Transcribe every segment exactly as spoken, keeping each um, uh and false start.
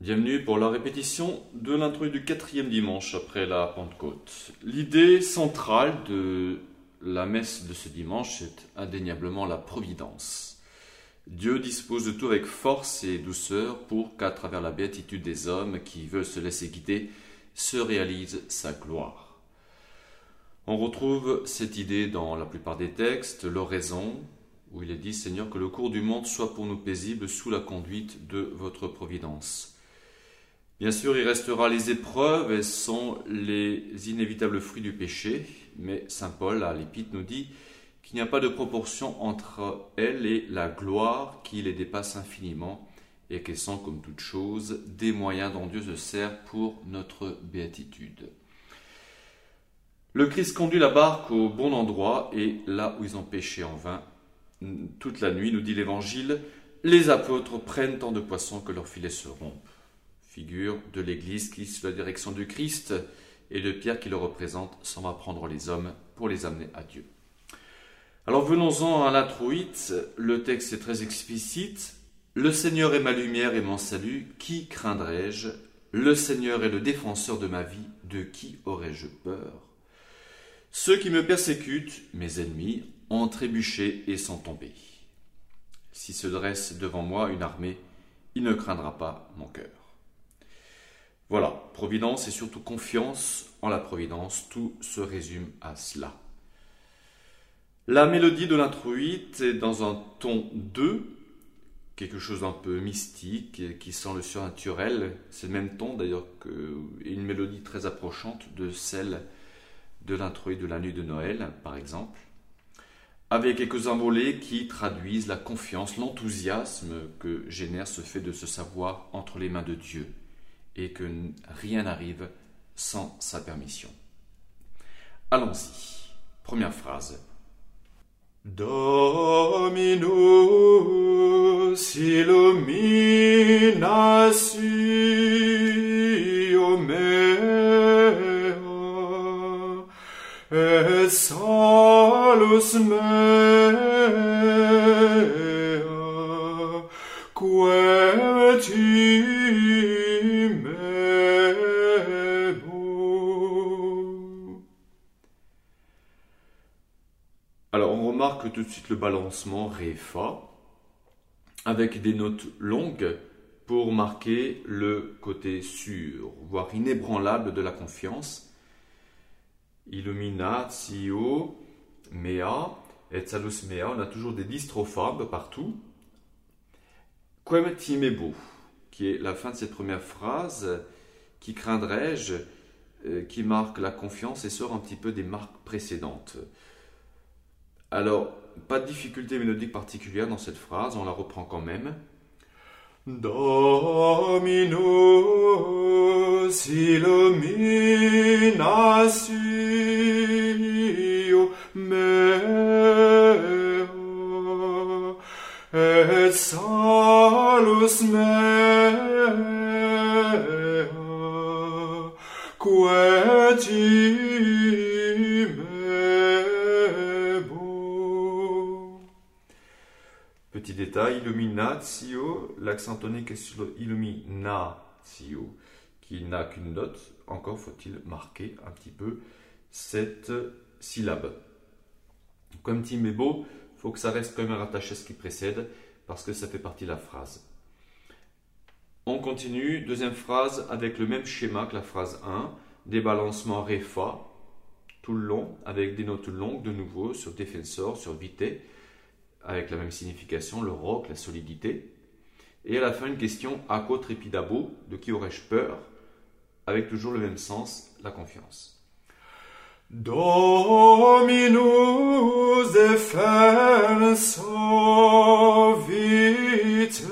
Bienvenue pour la répétition de l'introduction du quatrième dimanche après la Pentecôte. L'idée centrale de la messe de ce dimanche est indéniablement la providence. Dieu dispose de tout avec force et douceur pour qu'à travers la béatitude des hommes qui veulent se laisser guider, se réalise sa gloire. On retrouve cette idée dans la plupart des textes, l'oraison, où il est dit « Seigneur, que le cours du monde soit pour nous paisible sous la conduite de votre providence ». Bien sûr, il restera les épreuves, elles sont les inévitables fruits du péché, mais saint Paul à l'Épître nous dit qu'il n'y a pas de proportion entre elles et la gloire qui les dépasse infiniment et qu'elles sont, comme toutes choses, des moyens dont Dieu se sert pour notre béatitude. Le Christ conduit la barque au bon endroit et là où ils ont péché en vain, toute la nuit, nous dit l'Évangile, les apôtres prennent tant de poissons que leurs filets se rompent. Figure de l'Église qui, sous la direction du Christ et de Pierre qui le représente, s'en va prendre les hommes pour les amener à Dieu. Alors venons-en à l'introïte, le texte est très explicite. Le Seigneur est ma lumière et mon salut, qui craindrai-je? Le Seigneur est le défenseur de ma vie, de qui aurais-je peur? Ceux qui me persécutent, mes ennemis, ont trébuché et sont tombés. Si se dresse devant moi une armée, il ne craindra pas mon cœur. Voilà, providence et surtout confiance en la providence, tout se résume à cela. La mélodie de l'introïte est dans un ton deux, quelque chose d'un peu mystique, qui sent le surnaturel. C'est le même ton d'ailleurs qu'une mélodie très approchante de celle de l'introïte de la nuit de Noël, par exemple, avec quelques envolées qui traduisent la confiance, l'enthousiasme que génère ce fait de se savoir entre les mains de Dieu et que rien n'arrive sans sa permission. Allons-y. Première phrase. Dominus illuminatio mea et salus mea quae timebo. Alors on remarque tout de suite le balancement Ré Fa avec des notes longues pour marquer le côté sûr, voire inébranlable de la confiance. Illuminatio mea et salus mea, on a toujours des distropharbes partout. Quem timebo, qui est la fin de cette première phrase, qui craindrais-je, qui marque la confiance et sort un petit peu des marques précédentes. Alors, pas de difficulté mélodique particulière dans cette phrase, on la reprend quand même. Dominus illuminatio mea et salus mea quae timebo. Petit détail, illuminatio, l'accent tonique est sur le illuminatio, qui n'a qu'une note. Encore faut-il marquer un petit peu cette syllabe. Comme timebo, il faut que ça reste quand même rattaché à ce qui précède, parce que ça fait partie de la phrase. On continue, deuxième phrase, avec le même schéma que la phrase un, des balancements Ré Fa, tout le long, avec des notes longues de nouveau sur défensor, sur vité, avec la même signification, le roc, la solidité. Et à la fin, une question « Aquo trepidabo » de qui aurais-je peur, avec toujours le même sens, la confiance. Dominus defensor vitae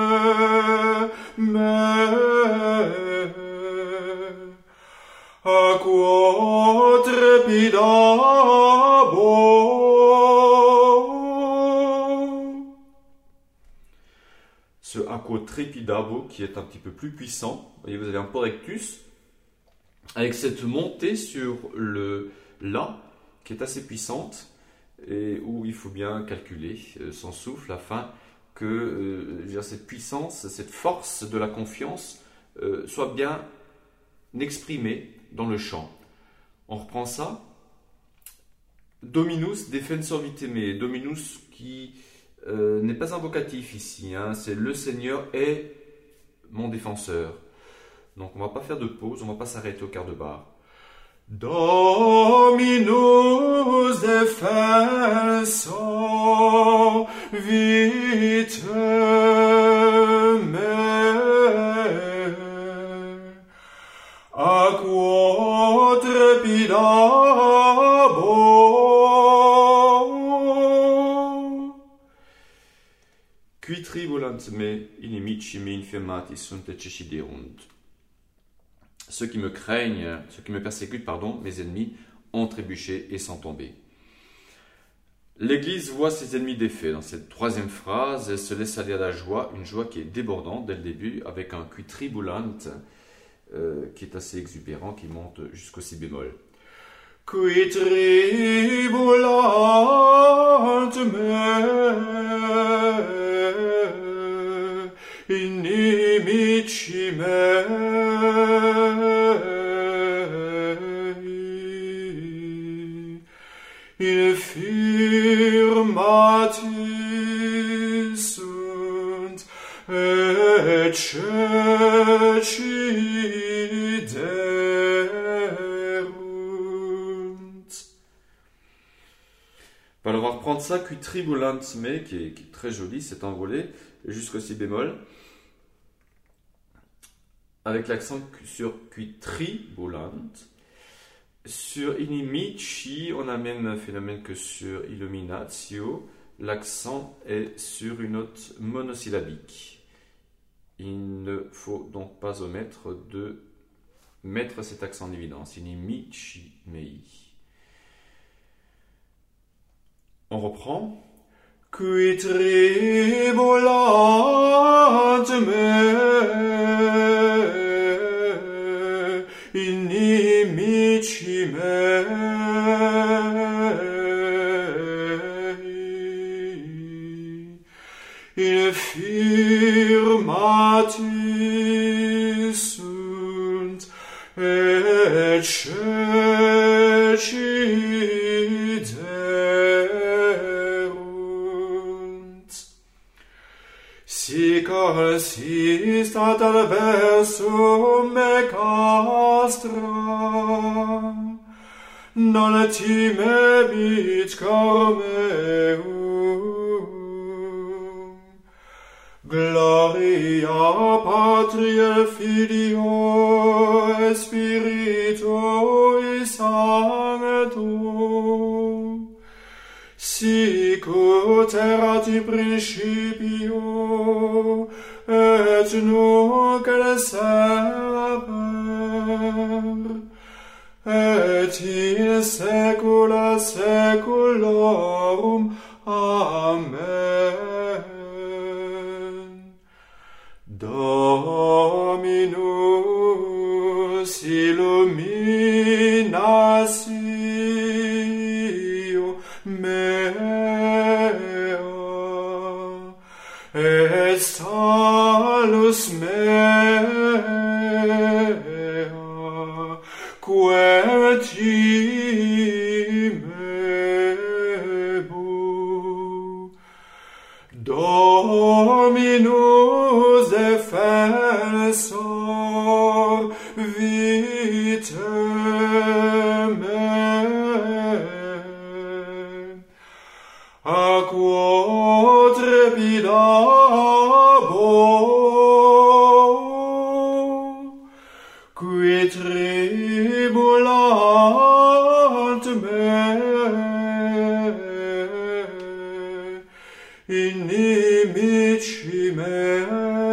meae, aquo trepidabo. Ce aquo trepidabo qui est un petit peu plus puissant. Vous voyez, vous avez un porrectus avec cette montée sur le La qui est assez puissante et où il faut bien calculer son souffle afin que euh, cette puissance, cette force de la confiance euh, soit bien exprimé dans le chant. On reprend ça. Dominus defensor vitae meae. Dominus qui euh, n'est pas invocatif ici, hein, c'est le Seigneur est mon défenseur. Donc on ne va pas faire de pause, on ne va pas s'arrêter au quart de barre. Dominus defensor vitae meae, a quo trepidabo, qui tribulant me inimici me infirmati sunt et ceciderunt. Ceux qui me craignent, ceux qui me persécutent, pardon, mes ennemis, ont trébuché et sont tombés. L'Église voit ses ennemis défaits. Dans cette troisième phrase, elle se laisse aller à la joie, une joie qui est débordante dès le début, avec un qui tribulant, euh, qui est assez exubérant, qui monte jusqu'au si bémol. Qui tribulant me inimici me. Infirmati sunt et ceciderunt. Alors on va reprendre ça, qui tribulant me, qui est, qui est très joli, c'est envolé jusqu'au si bémol, avec l'accent sur qui tribulant. Sur inimici, on a même un phénomène que sur illuminatio, l'accent est sur une note monosyllabique. Il ne faut donc pas omettre de mettre cet accent en évidence. Inimici mei. On reprend. Qui tribulant me inimici mei, infirmati sunt et ceciderunt. Sic alsis ad adversum me castra, non timebit cor meum. Gloria Patri et Filio et Spiritui Sancto, sic ut erat in principio et nunc et semper et in saecula saeculorum. Amen. Dominus illuminatio mea et salus mea quae timebu. Dominus defensor vitae meae, a quo trepidabo, qui tribulant me inimici me.